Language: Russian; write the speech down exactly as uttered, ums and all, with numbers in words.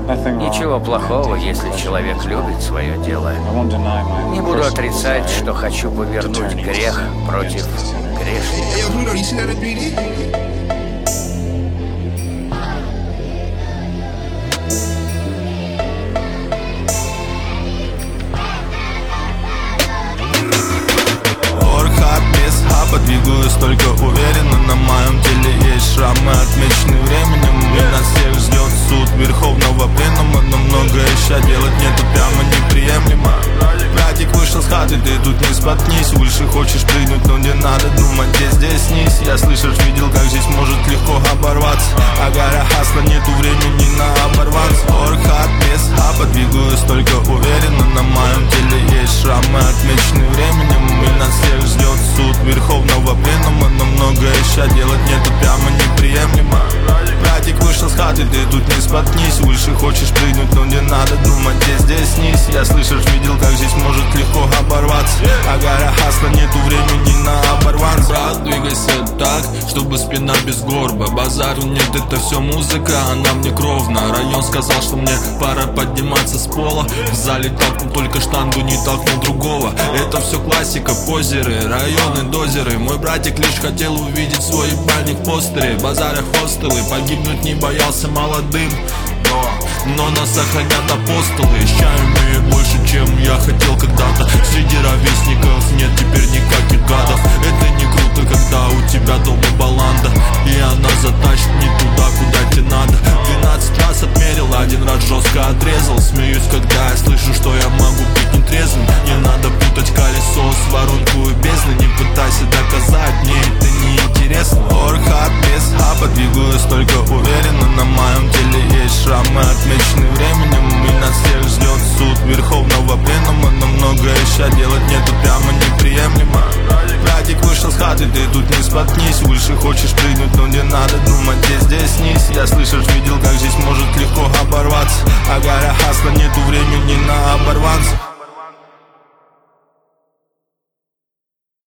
Ничего плохого, если человек любит свое дело. Не буду отрицать, что хочу повернуть грех против грешника. Двигаюсь только уверенно, на моем теле есть шрамы, отмеченные временем. И нас всех ждет суд верховного пленума, но много еще делать нету прямо неприемлемо. Братик вышел с хаты, ты тут не споткнись. Выше хочешь прыгнуть, но не надо думать, где здесь низ. Я слышишь, видел, как здесь может легко оборваться. А гора хасла, нету времени на оборванц. Орхат без хаба, двигаюсь только уверенно, на моем теле есть шрамы, отмеченные временем. И нас всех ждет суд верховного пленума, но много еще делать нету прямо неприемлемо. Братик вышел с хаты, ты тут не споткнись. Выше хочешь прыгнуть, но не надо думать, где здесь низ. Я слышишь, видел, как здесь может легко оборваться. А гора хасла, нету времени на оборванца. Брат, двигайся так, чтобы спина без горба. Базару нет, это все музыка, она мне кровна. Район сказал, что мне пора подниматься с пола. В зале толкнул только штангу, не толкнул другого. Это все классика, позеры, районы, дозеры. Мой братик лишь хотел увидеть свой ебальник в постере. Базаря хостелы, погибнуть не боялся молодым. Но, но нас охранят апостолы. Ща имею больше, чем я хотел когда-то. Среди ровесников нет теперь никаких гадов. Это не круто, когда у тебя дома баланда, и она затащит не туда, куда тебе надо. Двенадцать раз отмерил, один раз жестко отрезал. Смеюсь, когда я слышу, что я могу быть нетрезвым. Не надо путать колесо с воронку и бездны. Не пытайся доказать, мне это не интересно. Орхат без хаба, двигаюсь только уверенно, на моем теле есть шрамы, отмеченные временем. И нас всех ждет суд верховного пленума, но много еще делать нету прямо неприемлемо. Братик вышел с хаты, ты тут не споткнись. Выше хочешь прыгнуть, но не надо думать, где здесь низ. Я слышишь, видел, как здесь может легко оборваться. А гора